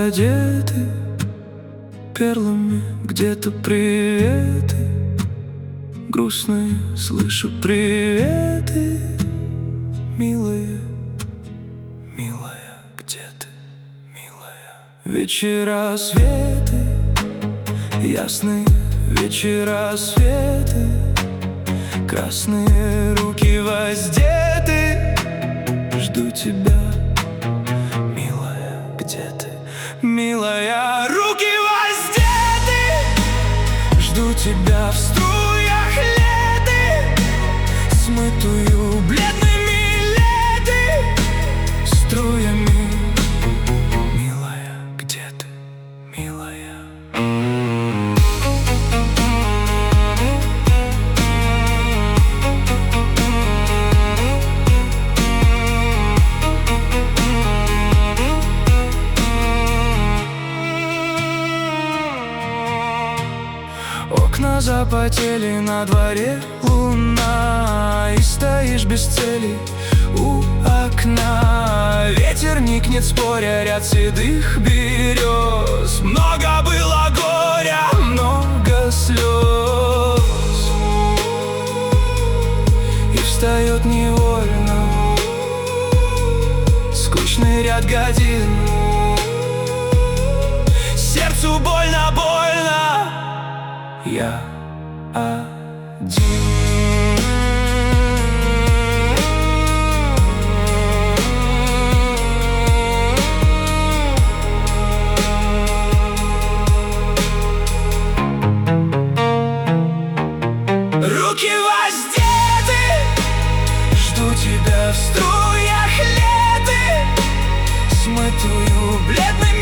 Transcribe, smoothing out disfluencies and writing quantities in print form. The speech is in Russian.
одеты перлами, где-то приветы. Грустные слышу приветы. Милая, милая, где ты, милая? Вечера светы, ясные вечера светы. Красные руки воздеты. Жду тебя, милая, где ты, милая? Руки воздеты. Жду тебя в струях леты, смытую бледными леты струями. Милая, где ты, милая? Окна запотели, на дворе луна, и стоишь без цели у окна. Ветер никнет, споря, ряд седых берез. Много было горя, много слез, и встает невольно скучный ряд годин. Сердцу больно, больно. Я один. Руки воздеты. Жду тебя в струях леты, смытую бледными